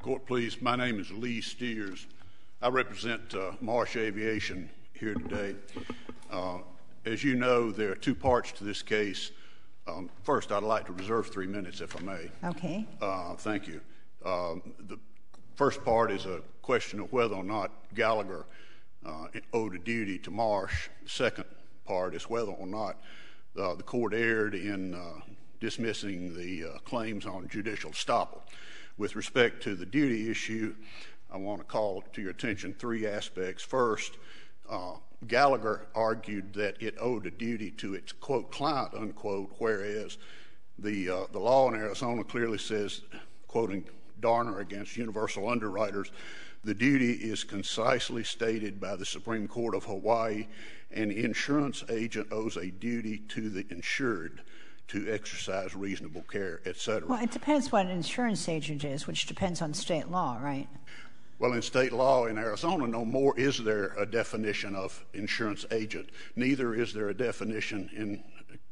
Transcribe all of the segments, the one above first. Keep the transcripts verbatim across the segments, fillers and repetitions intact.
Court, please. My name is Lee Steers. I represent uh, Marsh Aviation here today. Uh, as you know, there are two parts to this case. Um, first, I'd like to reserve three minutes, if I may. Okay. Uh, thank you. Um, the first part is a question of whether or not Gallagher uh, owed a duty to Marsh. The second part is whether or not uh, the court erred in uh, dismissing the uh, claims on judicial estoppel. With respect to the duty issue, I want to call to your attention three aspects. First, uh, Gallagher argued that it owed a duty to its, quote, client, unquote, whereas the, uh, the law in Arizona clearly says, quoting Darner against Universal Underwriters, the duty is concisely stated by the Supreme Court of Hawaii, and the insurance agent owes a duty to the insured to exercise reasonable care, et cetera. Well, it depends what an insurance agent is, which depends on state law, right? Well, in state law in Arizona, no more is there a definition of insurance agent. Neither is there a definition in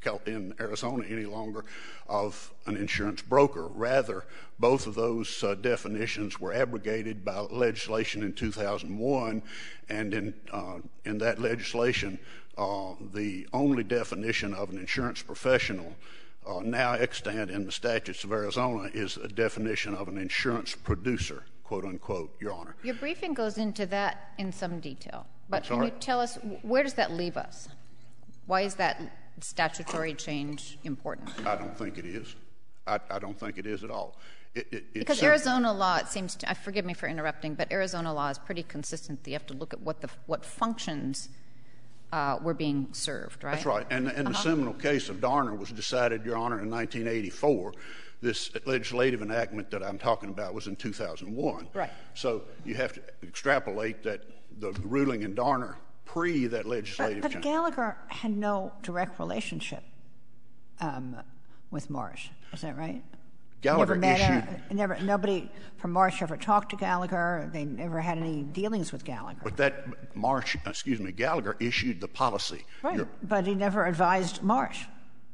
in Arizona any longer of an insurance broker. Rather, both of those uh, definitions were abrogated by legislation in two thousand one, and in uh, in that legislation, uh, the only definition of an insurance professional uh, now extant in the statutes of Arizona is a definition of an insurance producer, quote unquote, Your Honor. Your briefing goes into that in some detail, but I'm can you tell us, where does that leave us? Why is that statutory change important? I don't think it is. I, I don't think it is at all. It, it, because sim- Arizona law, it seems to, uh, forgive me for interrupting, but Arizona law is pretty consistent. You have to look at what the what functions uh, were being served, right? That's right. And, and uh-huh. the seminal case of Darner was decided, Your Honor, in nineteen eighty-four. This legislative enactment that I'm talking about was in two thousand one. Right. So you have to extrapolate that the ruling in Darner pre that legislative but, but change. Gallagher had no direct relationship um, with Marsh. Is that right? Gallagher never met issued. A, never, nobody from Marsh ever talked to Gallagher. They never had any dealings with Gallagher. But that Marsh, excuse me, Gallagher issued the policy. Right. You're, but he never advised Marsh.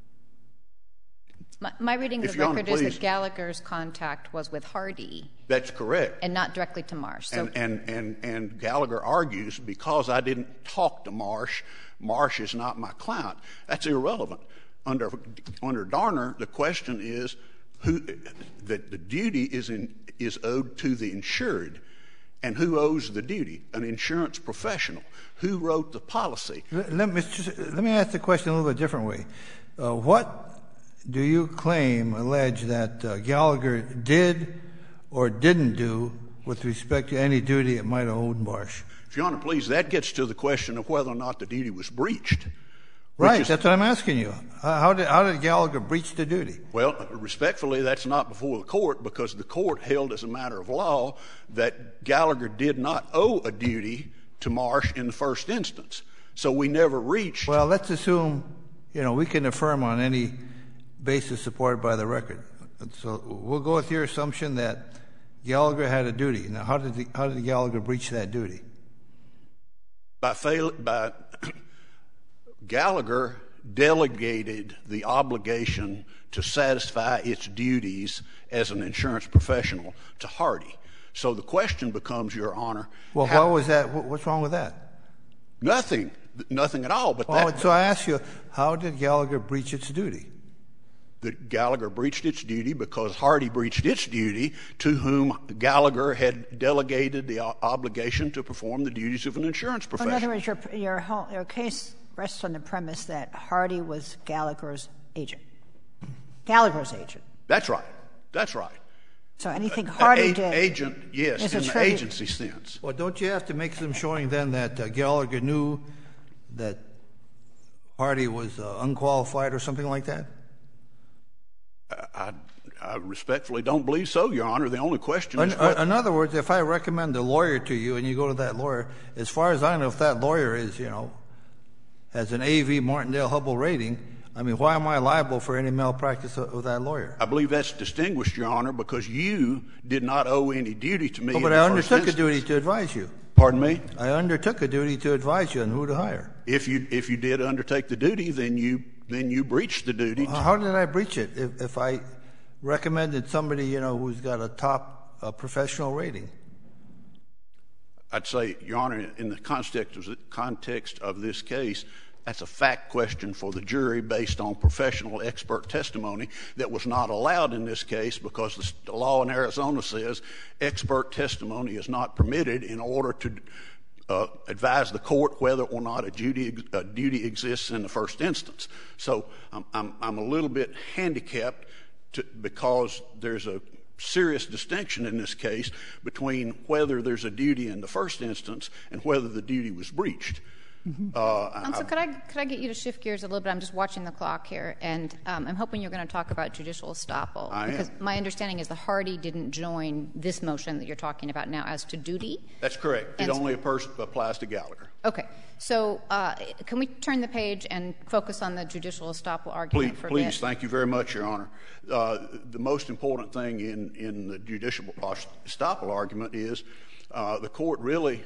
My, my reading of If the Your Honor, record is please. that Gallagher's contact was with Hardy. That's correct. And not directly to Marsh. So and, and, and, and Gallagher argues, because I didn't talk to Marsh, Marsh is not my client. That's irrelevant. Under, under Darner, the question is who that the duty is, in, is owed to the insured. And who owes the duty? An insurance professional. Who wrote the policy? Let, let, me, just, let me ask the question a little bit different way. Uh, what do you claim, allege, that uh, Gallagher did or didn't do with respect to any duty it might have owed Marsh? If Your Honor, please, that gets to the question of whether or not the duty was breached. Right, is, that's what I'm asking you. How did, how did Gallagher breach the duty? Well, respectfully, that's not before the court, because the court held as a matter of law that Gallagher did not owe a duty to Marsh in the first instance. So we never reached. Well, let's assume, you know, we can affirm on any basis supported by the record. So we'll go with your assumption that Gallagher had a duty. Now, how did the, how did Gallagher breach that duty? By fail, by Gallagher delegated the obligation to satisfy its duties as an insurance professional to Hardy. So the question becomes, Your Honor. Well, how, what was that? What's wrong with that? Nothing. Nothing at all. But well, that, so I ask you, how did Gallagher breach its duty? That Gallagher breached its duty because Hardy breached its duty, to whom Gallagher had delegated the obligation to perform the duties of an insurance professional. In other words, your, your, whole, your case rests on the premise that Hardy was Gallagher's agent. Gallagher's agent. That's right. That's right. So anything Hardy a, did agent, yes, is in a the tribute. agency sense. Well, don't you have to make some showing then that uh, Gallagher knew that Hardy was uh, unqualified or something like that? I, I respectfully don't believe so, Your Honor. The only question in, is what... In other words, if I recommend a lawyer to you and you go to that lawyer, as far as I know, if that lawyer is, you know, has an A V Martindale Hubble rating, I mean, why am I liable for any malpractice of, of that lawyer? I believe that's distinguished, Your Honor, because you did not owe any duty to me. Oh, but I undertook a duty to advise you. Pardon me? I undertook a duty to advise you on who to hire. If you if you did undertake the duty, then you then you breached the duty. Well, how did I breach it? If, if I recommended somebody, you know, who's got a top a professional rating? I'd say, Your Honor, in the context of, context of this case, that's a fact question for the jury based on professional expert testimony that was not allowed in this case because the law in Arizona says expert testimony is not permitted in order to uh, advise the court whether or not a duty, a duty exists in the first instance. So I'm, I'm, I'm a little bit handicapped to, because there's a serious distinction in this case between whether there's a duty in the first instance and whether the duty was breached. Mm-hmm. uh, Counsel, could I could I get you to shift gears a little bit? I'm just watching the clock here, and um, I'm hoping you're going to talk about judicial estoppel. I because am. My understanding is the Hardy didn't join this motion that you're talking about now as to duty. That's correct. And it only applies to Gallagher. Okay. So uh, can we turn the page and focus on the judicial estoppel argument please, for a please, bit? Please, thank you very much, Your Honor. Uh, the most important thing in, in the judicial estoppel argument is uh, the court really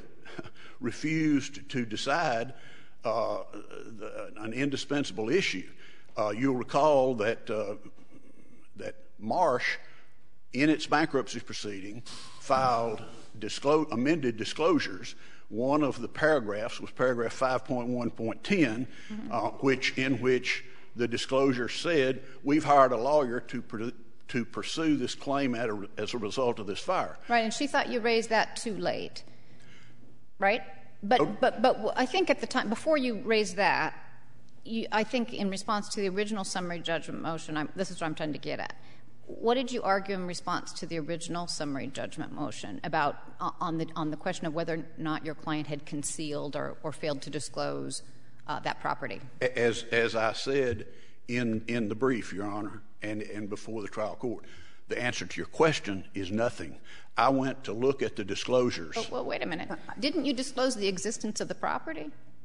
refused to decide uh, the, an indispensable issue. Uh, you'll recall that uh, that Marsh, in its bankruptcy proceeding, filed disclose, amended disclosures. One of the paragraphs was paragraph five point one point ten, mm-hmm. uh, which in which the disclosure said we've hired a lawyer to pr- to pursue this claim at a, as a result of this fire. Right, and she thought you raised that too late, right? But oh. but but I think at the time before you raised that, you, I think in response to the original summary judgment motion, I'm, this is what I'm trying to get at. What did you argue in response to the original summary judgment motion about uh, on the on the question of whether or not your client had concealed or, or failed to disclose uh, that property? As as I said in in the brief, Your Honor, and and before the trial court, the answer to your question is nothing. I went to look at the disclosures. Oh, well, wait a minute. Didn't you disclose the existence of the property?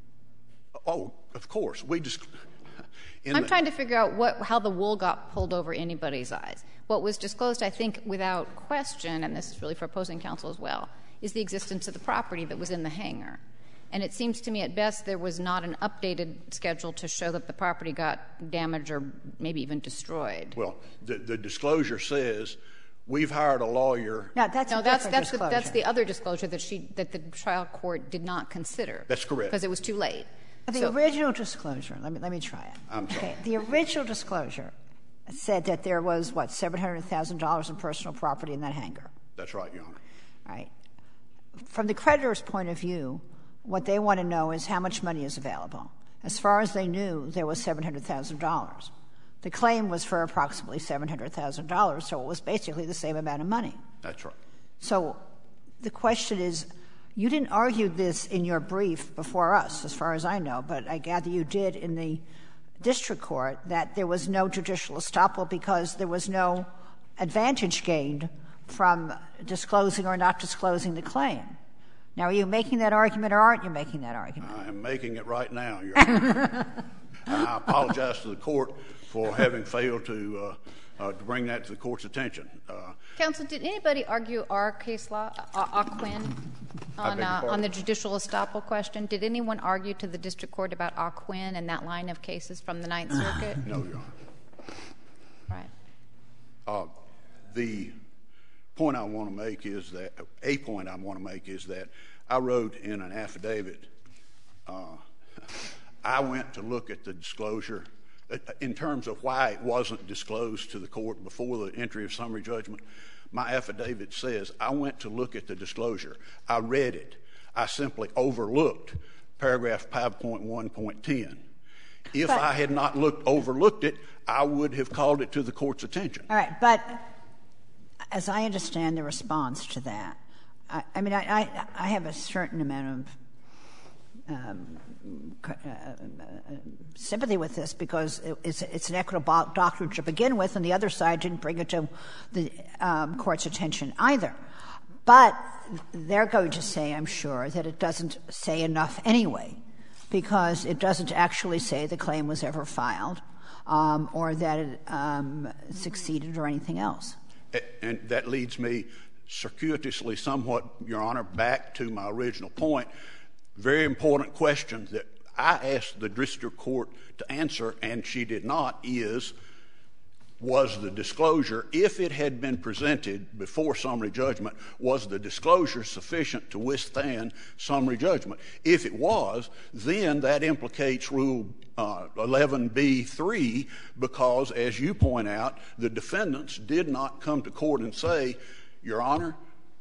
Oh, of course. We just. I'm the, trying to figure out what, how the wool got pulled over anybody's eyes. What was disclosed, I think, without question, and this is really for opposing counsel as well, is the existence of the property that was in the hangar. And it seems to me at best there was not an updated schedule to show that the property got damaged or maybe even destroyed. Well, the, the disclosure says we've hired a lawyer. No, that's no, a that's different that's the, disclosure. that's the other disclosure that she that the trial court did not consider. That's correct. Because it was too late. The so, original disclosure, let me let me try it. I'm sorry. Okay. The original disclosure said that there was, what, seven hundred thousand dollars in personal property in that hangar. That's right, Your Honor. All right. From the creditor's point of view, what they want to know is how much money is available. As far as they knew, there was seven hundred thousand dollars. The claim was for approximately seven hundred thousand dollars, so it was basically the same amount of money. That's right. So the question is, you didn't argue this in your brief before us, as far as I know, but I gather you did in the district court, that there was no judicial estoppel because there was no advantage gained from disclosing or not disclosing the claim. Now, are you making that argument or aren't you making that argument? I am making it right now, Your Honor. I apologize to the court for having failed to, uh, uh, to bring that to the court's attention. Uh, Counsel, did anybody argue our case law, uh, Aquin, on, uh, on the judicial estoppel question? Did anyone argue to the district court about Aquin and that line of cases from the Ninth Circuit? No, Your Honor. Right. Uh, the point I want to make is that, a point I want to make is that I wrote in an affidavit, uh, I went to look at the disclosure in terms of why it wasn't disclosed to the court before the entry of summary judgment. My affidavit says I went to look at the disclosure. I read it. I simply overlooked paragraph five point one point ten. If but, I had not looked overlooked it, I would have called it to the court's attention. All right, but as I understand the response to that, I, I mean, I, I, I have a certain amount of um, uh, uh, sympathy with this because it, it's, it's an equitable doctrine to begin with, and the other side didn't bring it to the um, court's attention either. But they're going to say, I'm sure, that it doesn't say enough anyway, because it doesn't actually say the claim was ever filed um, or that it um, succeeded or anything else. And that leads me circuitously somewhat, Your Honor, back to my original point. Very important question that I asked the district court to answer, and she did not, is was the disclosure, if it had been presented before summary judgment, was the disclosure sufficient to withstand summary judgment? If it was, then that implicates Rule uh, eleven B three, because, as you point out, the defendants did not come to court and say, Your Honor,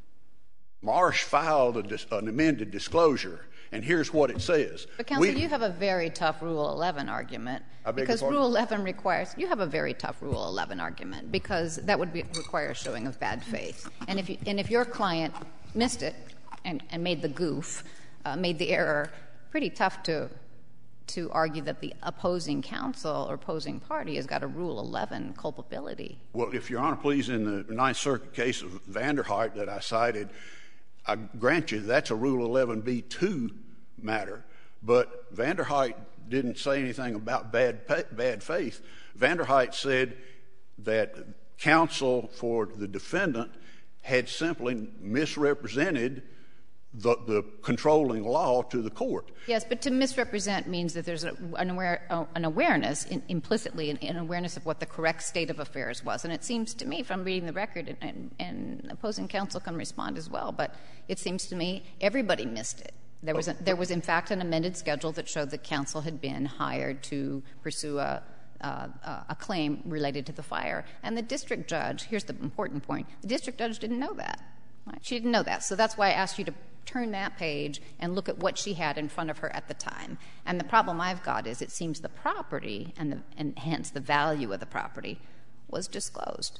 Marsh filed a dis- an amended disclosure, and here's what it says. But, Counsel, we, you have a very tough Rule eleven argument. I beg because your pardon? Rule eleven requires – you have a very tough Rule eleven argument, because that would be, require a showing of bad faith. And if, you, and if your client missed it and, and made the goof, uh, made the error, pretty tough to to argue that the opposing counsel or opposing party has got a Rule eleven culpability. Well, if Your Honor, please, in the Ninth Circuit case of Vanderhart that I cited, I grant you that's a Rule eleven B two matter, but Vanderhart didn't say anything about bad bad faith. Vanderhart said that counsel for the defendant had simply misrepresented the, the controlling law to the court. Yes, but to misrepresent means that there's a, an, aware, uh, an awareness, in, implicitly an, an awareness of what the correct state of affairs was. And it seems to me, from reading the record, and, and, and opposing counsel can respond as well, but it seems to me everybody missed it. There was, a, there was in fact, an amended schedule that showed that counsel had been hired to pursue a, uh, a claim related to the fire. And the district judge, here's the important point, the district judge didn't know that. Right? She didn't know that. So that's why I asked you to turn that page and look at what she had in front of her at the time. And the problem I've got is it seems the property, and, the, and hence the value of the property, was disclosed.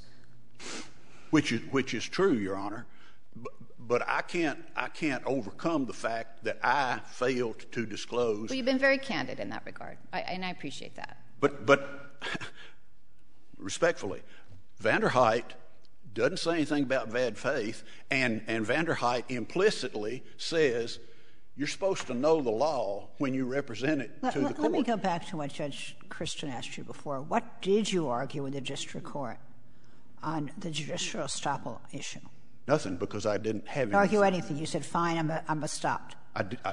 Which is, which is true, Your Honor. But I can't, I can't overcome the fact that I failed to disclose. Well, you've been very candid in that regard, I, and I appreciate that. But, but respectfully, Vanderhart doesn't say anything about bad faith, and, and Vanderhart implicitly says you're supposed to know the law when you represent it let, to let, the court. Let me go back to what Judge Christian asked you before. What did you argue in the district court on the judicial estoppel issue? Nothing, because I didn't have anything. Argue anything. You said, fine, I'm, a, I'm a stopped. I, I,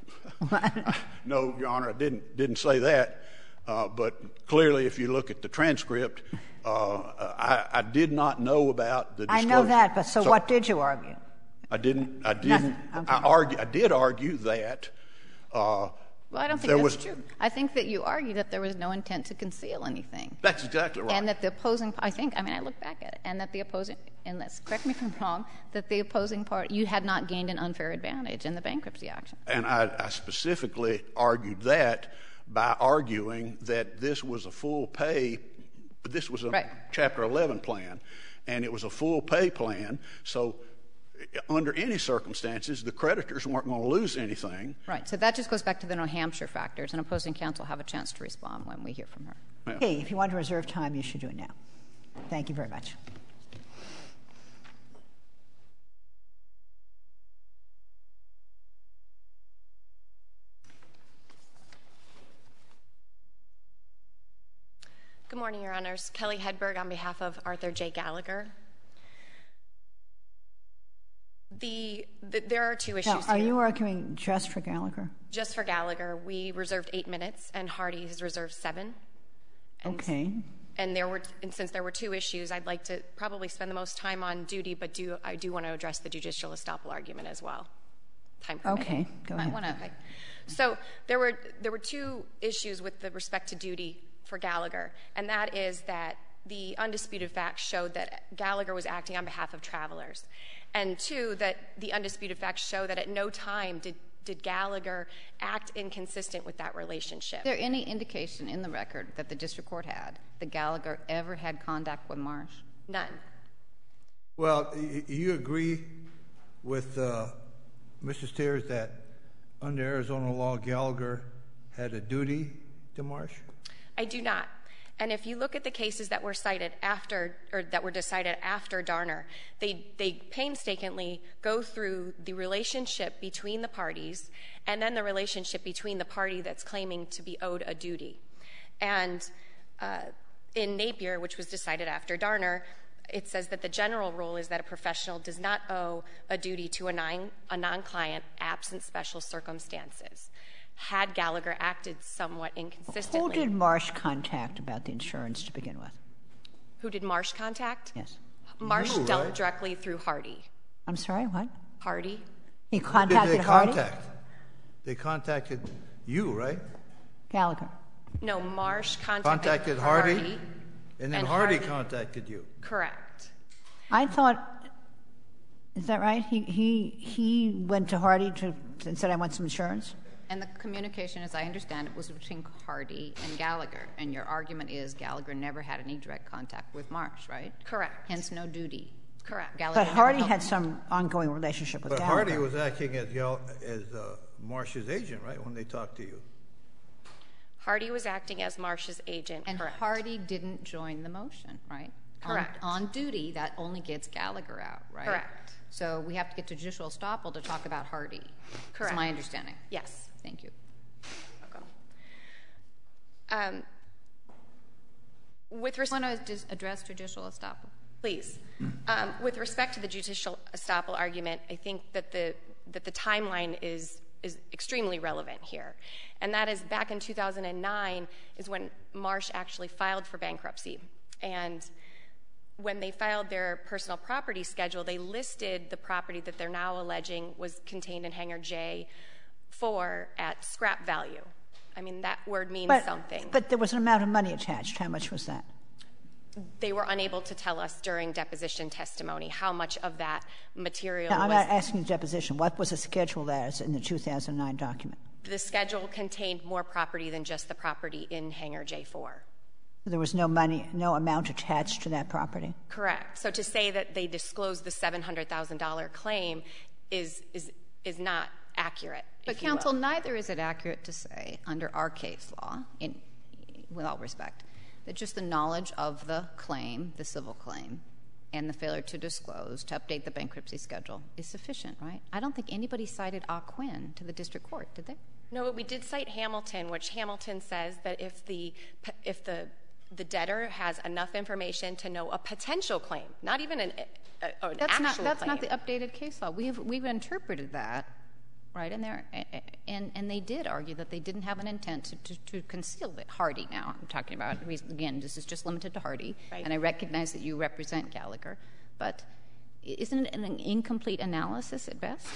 I, no, Your Honor, I didn't, didn't say that. Uh, but clearly, if you look at the transcript, uh, I, I did not know about the disclosure. I know that, but so, so what did you argue? I didn't. I didn't. Okay. I argue. I did argue that. Uh, well, I don't think there that's was, true. I think that you argued that there was no intent to conceal anything. That's exactly right. And that the opposing, I think, I mean, I look back at it, and that the opposing, and let's correct me if I'm wrong, that the opposing part, you had not gained an unfair advantage in the bankruptcy action. And I, I specifically argued that by arguing that this was a full pay, this was a right. Chapter eleven plan, and it was a full pay plan, so under any circumstances, the creditors weren't going to lose anything. Right. So that just goes back to the New Hampshire factors, and opposing counsel have a chance to respond when we hear from her. Yeah. Okay. If you want to reserve time, you should do it now. Thank you very much. Good morning, Your Honors. Kelly Hedberg on behalf of Arthur J. Gallagher. The, the there are two issues now, are here. you arguing just for Gallagher? Just for Gallagher. We reserved eight minutes, and Hardy has reserved seven. And, okay. And there were, and since there were two issues, I'd like to probably spend the most time on duty, but do I do want to address the judicial estoppel argument as well. Time permitting. Okay. Go ahead. I wanna, okay. So there were there were two issues with the respect to duty for Gallagher, and that is that the undisputed facts showed that Gallagher was acting on behalf of travelers. And two, that the undisputed facts show that at no time did, did Gallagher act inconsistent with that relationship. Is there any indication in the record that the district court had that Gallagher ever had contact with Marsh? None. Well, you agree with uh, Mister Steers that under Arizona law, Gallagher had a duty to Marsh? I do not. And if you look at the cases that were cited after, or that were decided after Darner, they, they painstakingly go through the relationship between the parties and then the relationship between the party that's claiming to be owed a duty. And uh, in Napier, which was decided after Darner, it says that the general rule is that a professional does not owe a duty to a, non, a non-client absent special circumstances. Had Gallagher acted somewhat inconsistently. Who did Marsh contact about the insurance to begin with? Who did Marsh contact? Yes. Marsh You, dealt right? directly through Hardy. I'm sorry, what? Hardy? He Who did contacted they Hardy? contact? They contacted you, right? Gallagher. No, Marsh contacted, Contacted Hardy? Hardy. And then And Hardy, Hardy- contacted you. Correct. I thought, is that right? He he he went to Hardy to, and said, I want some insurance? And the communication, as I understand it, was between Hardy and Gallagher. And your argument is Gallagher never had any direct contact with Marsh, right? Correct. Hence no duty. Correct. Gallagher But never Hardy helped had him. some ongoing relationship with But Gallagher. Hardy was acting as, Gal- as uh, Marsh's agent, right, when they talked to you? Hardy was acting as Marsh's agent. And correct. Hardy didn't join the motion, right? Correct. On, on duty, that only gets Gallagher out, right? Correct. So we have to get to judicial estoppel to talk about Hardy. Correct. That's my understanding. Yes. Thank you. Welcome. Um, with I respect, want to just address judicial estoppel. please, um, with respect to the judicial estoppel argument, I think that the that the timeline is is extremely relevant here, and that is back in two thousand nine is when Marsh actually filed for bankruptcy, and when they filed their personal property schedule, they listed the property that they're now alleging was contained in Hangar J four at scrap value. I mean, that word means but, something. But there was an amount of money attached. How much was that? They were unable to tell us during deposition testimony how much of that material Now, I'm was. not asking the deposition. What was the schedule as in the two thousand nine document? The schedule contained more property than just the property in Hangar J four. There was no money, no amount attached to that property? Correct. So to say that they disclosed the seven hundred thousand dollars claim is is is not accurate. But, if you will. counsel, neither is it accurate to say, under our case law, in, with all respect, that just the knowledge of the claim, the civil claim, and the failure to disclose, to update the bankruptcy schedule, is sufficient, right? I don't think anybody cited Aquin to the district court, did they? No, but we did cite Hamilton, which Hamilton says that if the if the the debtor has enough information to know a potential claim, not even an, a, an That's actual not that's claim. not the updated case law. We've we've interpreted that, right? And there and and they did argue that they didn't have an intent to, to, to conceal it. Hardy, now I'm talking about again. This is just limited to Hardy, Right. and I recognize that you represent Gallagher, but isn't it an incomplete analysis at best?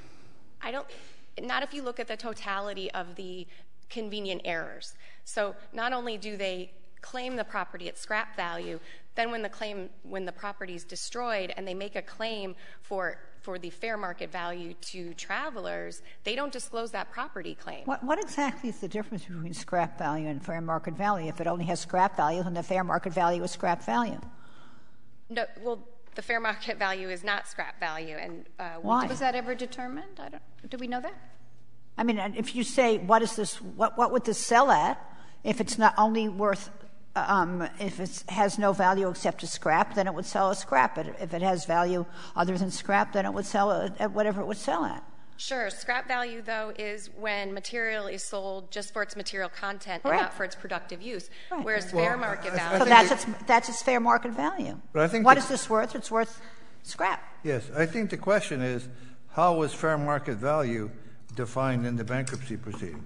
I don't, not if you look at the totality of the convenient errors. So not only do they claim the property at scrap value, then when the claim, when the property is destroyed and they make a claim for for the fair market value to travelers, they don't disclose that property claim. What, what exactly is the difference between scrap value and fair market value? If it only has scrap value, then the fair market value is scrap value. No, well, the fair market value is not scrap value, and uh, we Why? Was that ever determined? I don't. Do we know that? I mean, if you say, what is this, what, what would this sell at if it's not only worth, um, if it has no value except as scrap, then it would sell as scrap. But if it has value other than scrap, then it would sell at whatever it would sell at. Sure. Scrap value, though, is when material is sold just for its material content Correct. and not for its productive use, Right. whereas Well, fair market I- I value. So think that's it- its, that's its fair market value. But I think What the- is this worth? It's worth scrap. Yes, I think the question is, how was fair market value defined in the bankruptcy proceeding?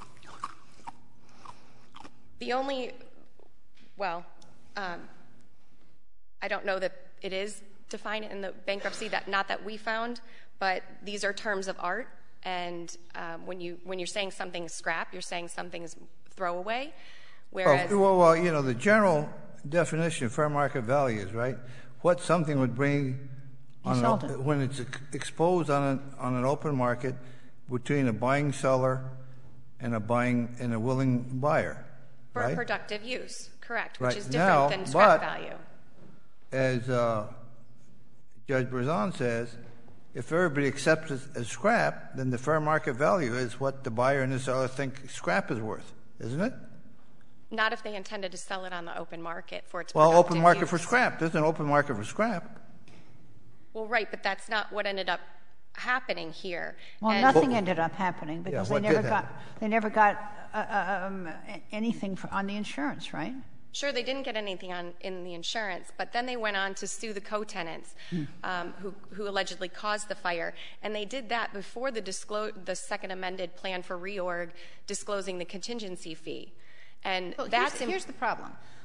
The only, well, um, I don't know that it is defined in the bankruptcy, that not that we found, but these are terms of art, and um, when you when you're saying something's scrap, you're saying something's throwaway, whereas Oh, well, well, you know, the general definition of fair market value is, right, what something would bring on an, sold op- it. when it's ex- exposed on an, on an open market between a buying seller and a buying and a willing buyer, for right? productive use, correct, which Right. is different Now, than scrap but- value. As uh, Judge Berzon says, if everybody accepts it as scrap, then the fair market value is what the buyer and the seller think scrap is worth, isn't it? Not if they intended to sell it on the open market for its Well, productive open market use. for scrap. There's an open market for scrap. Well, right, but that's not what ended up happening here. Well, And- nothing ended up happening because what they never did got happen? they never got uh, um, anything for, on the insurance, right? Sure, they didn't get anything on in the insurance, but then they went on to sue the co-tenants um, who, who allegedly caused the fire, and they did that before the disclose the second amended plan for reorg disclosing the contingency fee, and Well, that's here's, here's the problem.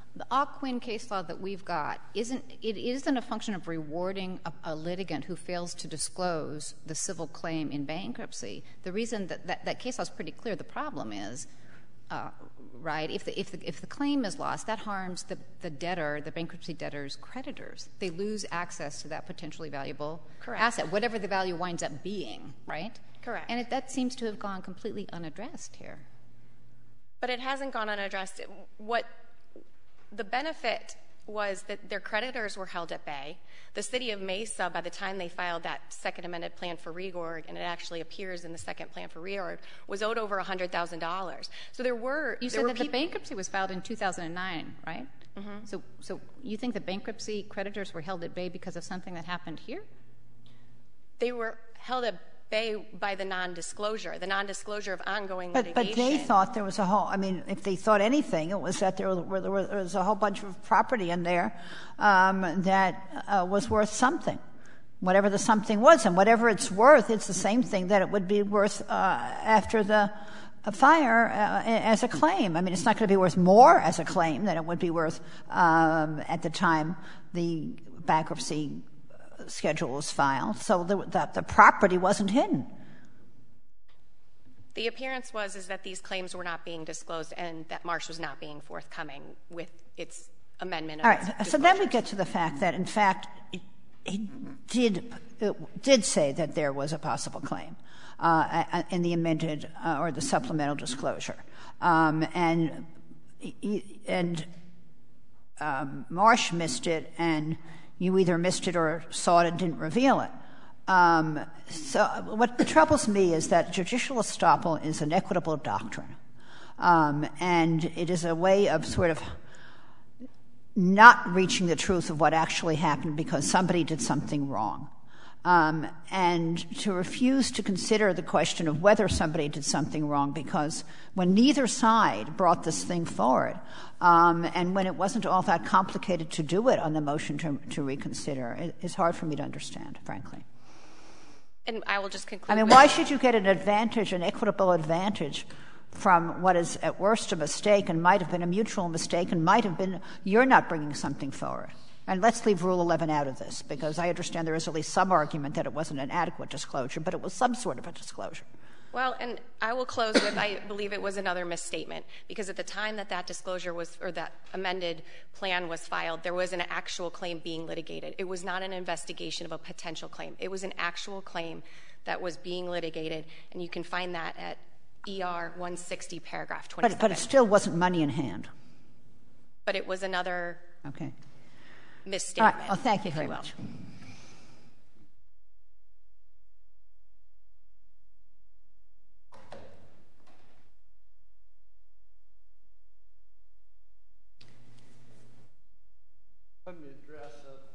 The Ockwin case law that we've got isn't it isn't a function of rewarding a, a litigant who fails to disclose the civil claim in bankruptcy. The reason that that, that case law is pretty clear. The problem is, uh, right, if the, if the if the claim is lost, that harms the, the debtor, the bankruptcy debtor's creditors. They lose access to that potentially valuable Correct. asset, whatever the value winds up being, right? Correct. And it, that seems to have gone completely unaddressed here. But it hasn't gone unaddressed. What the benefit was that their creditors were held at bay. The city of Mesa, by the time they filed that second amended plan for reorg, and it actually appears in the second plan for reorg, was owed over one hundred thousand dollars. So there were You there said were that the bankruptcy was filed in two thousand nine, right? Mm-hmm. So, so you think the bankruptcy creditors were held at bay because of something that happened here? They were held at bay by the non-disclosure, the non-disclosure of ongoing But, litigation. but they thought there was a whole, I mean, if they thought anything, it was that there, were, there was a whole bunch of property in there um, that uh, was worth something, whatever the something was. And whatever it's worth, it's the same thing that it would be worth uh, after the uh, fire uh, as a claim. I mean, it's not going to be worth more as a claim than it would be worth um, at the time the bankruptcy schedule was filed. So the, the, the property wasn't hidden. The appearance was is that these claims were not being disclosed and that Marsh was not being forthcoming with its amendment of All its right. So then we get to the fact that, in fact, he did it did say that there was a possible claim uh, in the amended uh, or the supplemental disclosure, um, and and um, Marsh missed it, and you either missed it or saw it and didn't reveal it. Um, so what troubles me is that judicial estoppel is an equitable doctrine, um, and it is a way of sort of not reaching the truth of what actually happened because somebody did something wrong. Um, and to refuse to consider the question of whether somebody did something wrong, because when neither side brought this thing forward, um, and when it wasn't all that complicated to do it on the motion to, to reconsider, it, it's hard for me to understand, frankly. And I will just conclude. I mean, with why should you get an advantage, an equitable advantage, from what is at worst a mistake and might have been a mutual mistake and might have been you're not bringing something forward? And let's leave Rule eleven out of this, because I understand there is at least some argument that it wasn't an adequate disclosure, but it was some sort of a disclosure. Well, and I will close with I believe it was another misstatement, because at the time that that disclosure was, or that amended plan was filed, there was an actual claim being litigated. It was not an investigation of a potential claim. It was an actual claim that was being litigated, and you can find that at E R one sixty, paragraph twenty-seven. But, but it still wasn't money in hand. But it was another okay. misstatement. All right. Well, thank you very you much. Let me address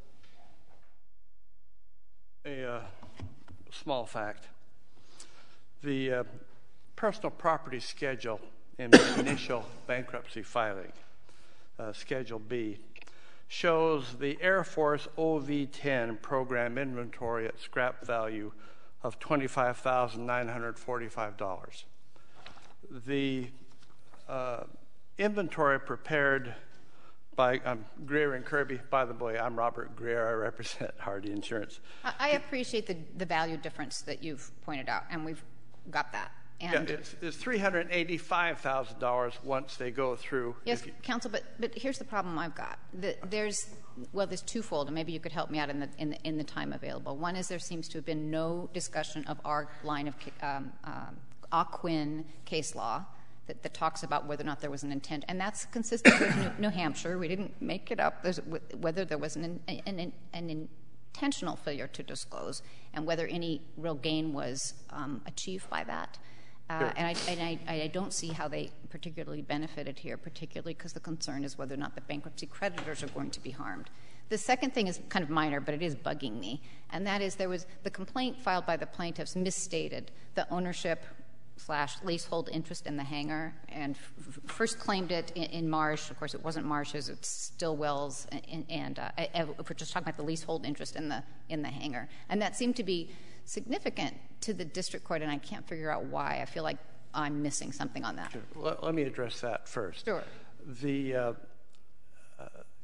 a, a uh, small fact. The uh, personal property schedule in the initial bankruptcy filing, uh, Schedule B, shows the Air Force O V ten program inventory at scrap value of twenty-five thousand nine hundred forty-five dollars. The uh, inventory prepared by um, Greer and Kirby. By the way, I'm Robert Greer. I represent Hardy Insurance. I appreciate the, the value difference that you've pointed out, and we've got that. And yeah, it's, it's three hundred eighty-five thousand dollars once they go through. Yes, counsel, but but here's the problem I've got. The, there's well, there's twofold, and maybe you could help me out in the in the, in the time available. One is there seems to have been no discussion of our line of um, um, Ockwin case law that, that talks about whether or not there was an intent, and that's consistent with New, New Hampshire. We didn't make it up. There's, whether there was an an, an, an intentional failure to disclose, and whether any real gain was um, achieved by that. Uh, and, I, and I, I don't see how they particularly benefited here, particularly because the concern is whether or not the bankruptcy creditors are going to be harmed. The second thing is kind of minor, but it is bugging me, and that is there was the complaint filed by the plaintiffs misstated the ownership slash leasehold interest in the hangar, and f- first claimed it in, in Marsh. Of course, it wasn't Marsh's; it's Stillwell's, and, and uh, if we're just talking about the leasehold interest in the in the hangar, and that seemed to be significant to the district court, and I can't figure out why. I feel like I'm missing something on that. Sure. Let, let me address that first. Sure. The uh,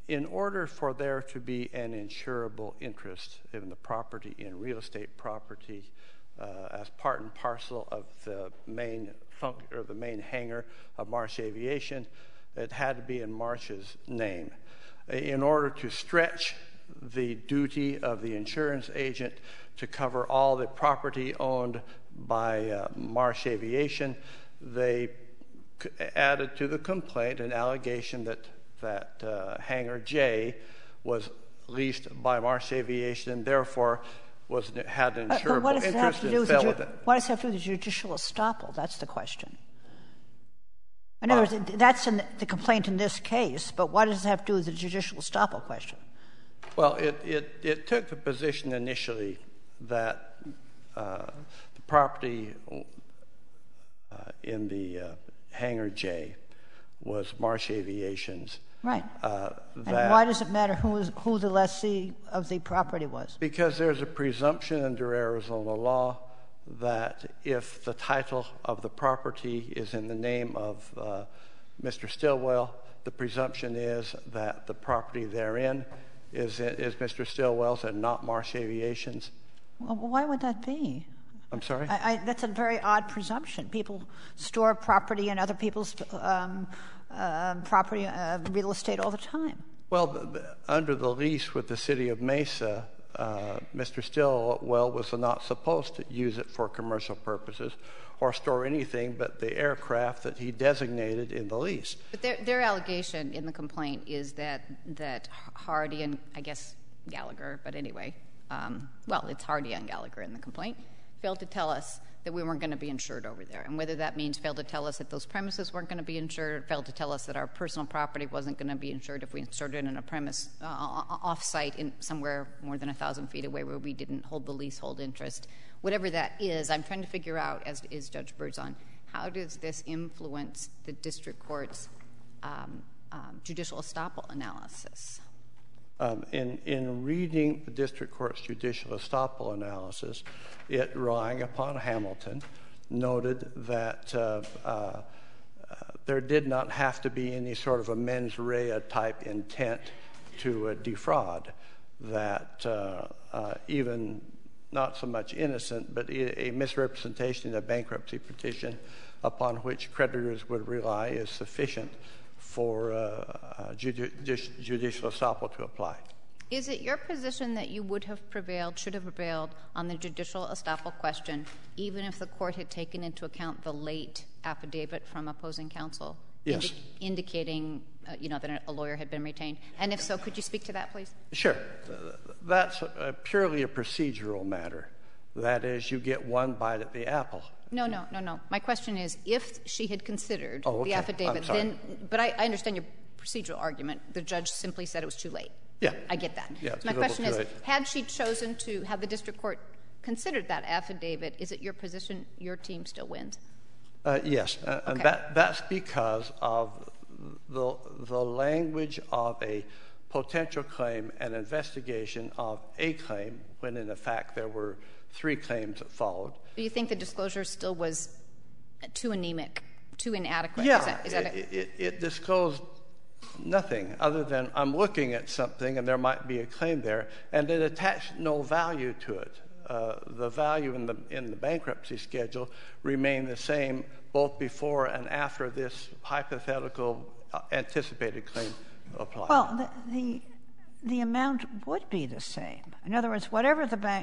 in order for there to be an insurable interest in the property, in real estate property, uh, as part and parcel of the main fun- or the main hangar of Marsh Aviation, it had to be in Marsh's name. In order to stretch the duty of the insurance agent to cover all the property owned by uh, Marsh Aviation, they c- added to the complaint an allegation that that uh, Hangar J was leased by Marsh Aviation and therefore was had an insurable but what does interest it have to do and with fell the, with it. What does it have to do with the judicial estoppel? That's the question. In other words, that's in the complaint in this case, but what does it have to do with the judicial estoppel question? Well, it, it, it took the position initially that uh, the property uh, in the uh, Hangar J was Marsh Aviation's. Right. Uh, and that, why does it matter who, is, who the lessee of the property was? Because there's a presumption under Arizona law that if the title of the property is in the name of uh, Mister Stillwell, the presumption is that the property therein is is Mister Stillwell's and not Marsh Aviation's. Well, why would that be? I'm sorry? I, I, that's a very odd presumption. People store property in other people's um, uh, property, uh, real estate all the time. Well, the, the, under the lease with the city of Mesa, uh, Mister Stillwell was not supposed to use it for commercial purposes or store anything but the aircraft that he designated in the lease. But their, their allegation in the complaint is that that Hardy and, I guess, Gallagher, but anyway, um, well, it's Hardy and Gallagher in the complaint, failed to tell us that we weren't going to be insured over there. And whether that means failed to tell us that those premises weren't going to be insured, failed to tell us that our personal property wasn't going to be insured if we insured it in a premise uh, off-site in somewhere more than one thousand feet away where we didn't hold the leasehold interest. Whatever that is, I'm trying to figure out, as is Judge Berzon, how does this influence the district court's um, um, judicial estoppel analysis? Um, in, in reading the district court's judicial estoppel analysis, it, relying upon Hamilton, noted that uh, uh, uh, there did not have to be any sort of a mens rea type intent to uh, defraud, that uh, uh, even not so much innocent, but a misrepresentation in a bankruptcy petition upon which creditors would rely is sufficient for uh, uh, judi- judicial estoppel to apply. Is it your position that you would have prevailed, should have prevailed, on the judicial estoppel question, even if the court had taken into account the late affidavit from opposing counsel? Yes. Indi- indicating, uh, you know, that a lawyer had been retained. And if so, could you speak to that, please? Sure. That's a, purely a procedural matter. That is, you get one bite at the apple. No, no, no, no. My question is, if she had considered oh, okay. the affidavit, I'm sorry. then, but I, I understand your procedural argument. The judge simply said it was too late. Yeah. I get that. Yeah, so my question is, late. had she chosen to, had the district court considered that affidavit, is it your position your team still wins? Uh, yes, uh, okay. and that, that's because of the, the language of a potential claim and investigation of a claim, when in fact there were three claims that followed. Do you think the disclosure still was too anemic, too inadequate? Yeah, is that, is that it, a- it, it disclosed nothing other than I'm looking at something and there might be a claim there, and it attached no value to it. Uh, the value in the in the bankruptcy schedule remained the same both before and after this hypothetical uh, anticipated claim applied. Well, the, the the amount would be the same. In other words, whatever the bank,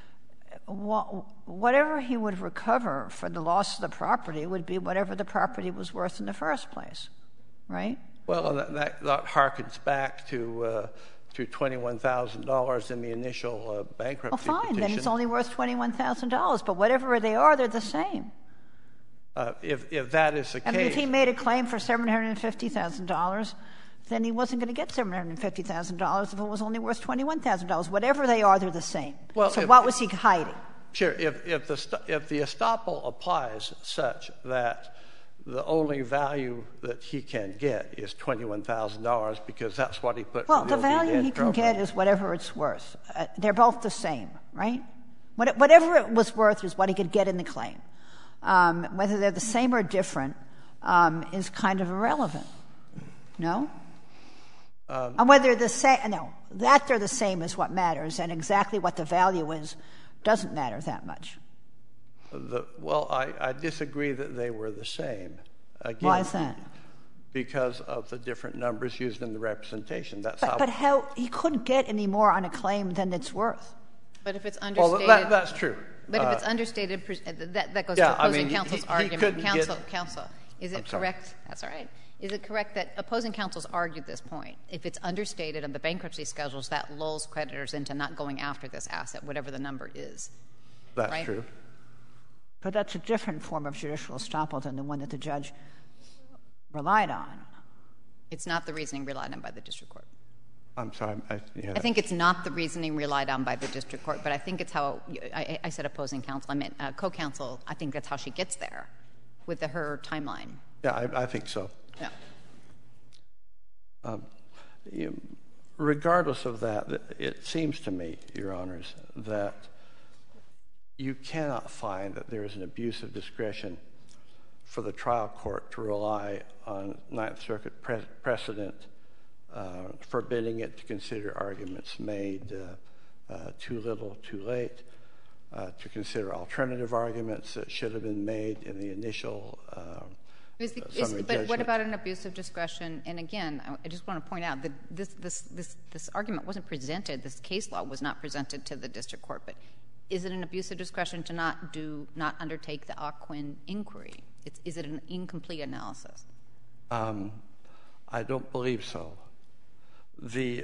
whatever he would recover for the loss of the property would be whatever the property was worth in the first place, right? Well, that that, that harkens back to. Uh, to twenty-one thousand dollars in the initial uh, bankruptcy well, fine. petition. Then it's only worth twenty-one thousand dollars. But whatever they are, they're the same. Uh, if, if that is the I case... mean, if he made a claim for seven hundred fifty thousand dollars, then he wasn't going to get seven hundred fifty thousand dollars if it was only worth twenty-one thousand dollars. Whatever they are, they're the same. Well, so if, what was he hiding? Sure. If, if, the, if the estoppel applies such that the only value that he can get is twenty-one thousand dollars because that's what he put well, for the, the value he can program. get is whatever it's worth. Uh, they're both the same, right? What, whatever it was worth is what he could get in the claim. Um, whether they're the same or different um, is kind of irrelevant. No? Um, and whether the same, no, that they're the same is what matters, and exactly what the value is doesn't matter that much. The, well, I, I disagree that they were the same. Again, why is that? Because of the different numbers used in the representation. That's but, how. But how he couldn't get any more on a claim than it's worth. But if it's understated, well, that, that's true. But uh, if it's understated, that that goes yeah, to opposing I mean, counsel's he, he argument. Counsel, get, counsel, is it I'm sorry. correct? That's all right. Is it correct that opposing counsels argued this point? If it's understated on the bankruptcy schedules, that lulls creditors into not going after this asset, whatever the number is. That's right? true. But that's a different form of judicial estoppel than the one that the judge relied on. It's not the reasoning relied on by the district court. I'm sorry. I, yeah. I think it's not the reasoning relied on by the district court, but I think it's how I, I said opposing counsel. I meant uh, co-counsel. I think that's how she gets there with the, her timeline. Yeah, I, I think so. Yeah. Um, you, regardless of that, it seems to me, Your Honors, that you cannot find that there is an abuse of discretion for the trial court to rely on Ninth Circuit pre- precedent uh, forbidding it to consider arguments made uh, uh, too little, too late, uh, to consider alternative arguments that should have been made in the initial uh, Is the, uh, is, summary but judgment. What about an abuse of discretion? And again, I, I just want to point out that this, this, this, this argument wasn't presented, this case law was not presented to the district court, but is it an abuse of discretion to not do, not undertake the Ocwen inquiry? It's, is it an incomplete analysis? Um, I don't believe so. The,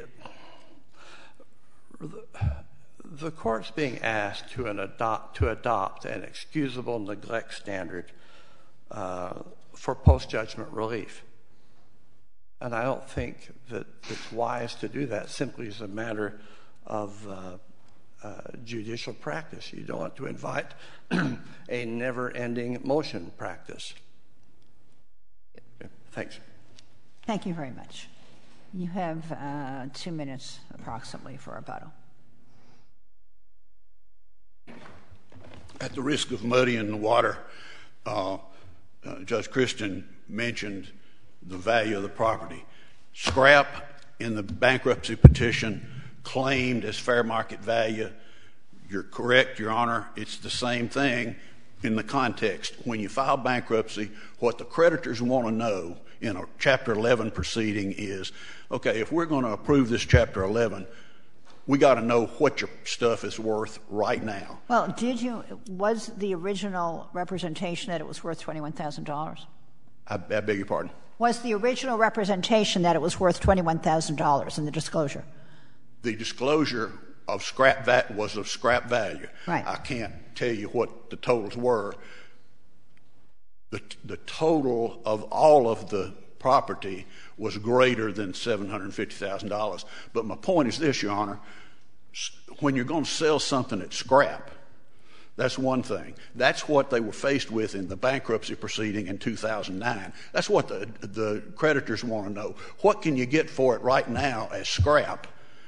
the, the court's being asked to, an adopt, to adopt an excusable neglect standard uh, for post-judgment relief. And I don't think that it's wise to do that simply as a matter of uh, uh, judicial practice. You don't want to invite a never-ending motion practice. Okay, thanks. Thank you very much. You have uh, two minutes approximately for rebuttal. At the risk of muddying the water, uh, uh, Judge Christian mentioned the value of the property. Scrap in the bankruptcy petition claimed as fair market value. You're correct, Your Honor. It's the same thing in the context. When you file bankruptcy, what the creditors want to know in a Chapter eleven proceeding is, okay, if we're going to approve this Chapter eleven, we got to know what your stuff is worth right now. Well, did you, was the original representation that it was worth twenty-one thousand dollars? I, I beg your pardon? Was the original representation that it was worth twenty-one thousand dollars in the disclosure? The disclosure of scrap va- was of scrap value. Right. I can't tell you what the totals were. The, the total of all of the property was greater than seven hundred fifty thousand dollars. But my point is this, Your Honor. When you're going to sell something at scrap, that's one thing. That's what they were faced with in the bankruptcy proceeding in two thousand nine. That's what the, the creditors want to know. What can you get for it right now as scrap?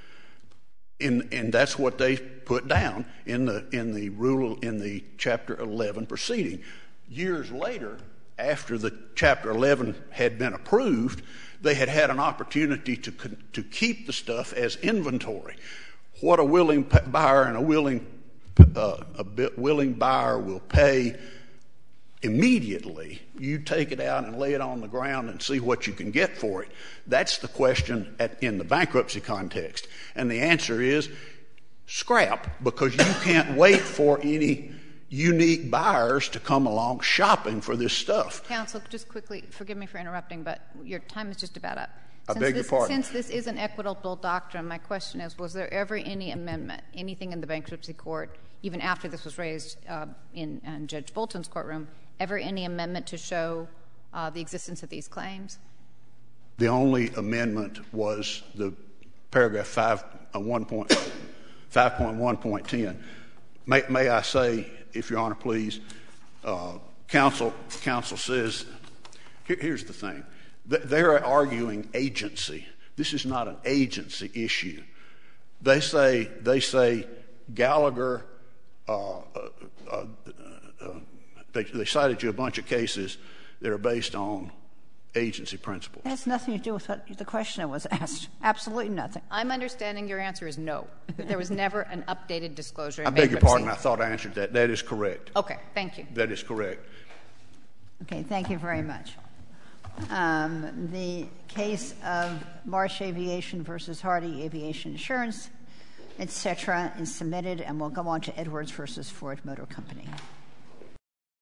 In, and that's what they put down in the in the rule in the Chapter eleven proceeding. Years later, after the Chapter eleven had been approved, they had had an opportunity to to keep the stuff as inventory. What a willing buyer and a willing uh, a bit willing buyer will pay immediately. You take it out and lay it on the ground and see what you can get for it. That's the question at, in the bankruptcy context. And the answer is scrap, because you can't wait for any unique buyers to come along shopping for this stuff. Counsel, just quickly, forgive me for interrupting, but your time is just about up. I Since beg this, your pardon. Since this is an equitable doctrine, my question is, was there ever any amendment, anything in the bankruptcy court, even after this was raised uh, in, in Judge Bolton's courtroom, ever any amendment to show uh, the existence of these claims? The only amendment was the paragraph five, uh, one point, five point one point ten. May, may I say, if Your Honor, please, uh, counsel, counsel says, here, here's the thing. They're arguing agency. This is not an agency issue. They say, they say Gallagher, uh, uh, uh, uh, they, they cited you a bunch of cases that are based on agency principles. It has nothing to do with what the question that was asked. Absolutely nothing. I'm understanding your answer is no. That there was never an updated disclosure in I beg your bankruptcy. pardon. I thought I answered that. That is correct. Okay. Thank you. That is correct. Okay. Thank you very much. Um, the case of Marsh Aviation versus Hardy Aviation Insurance, et cetera, is submitted, and we'll go on to Edwards versus Ford Motor Company.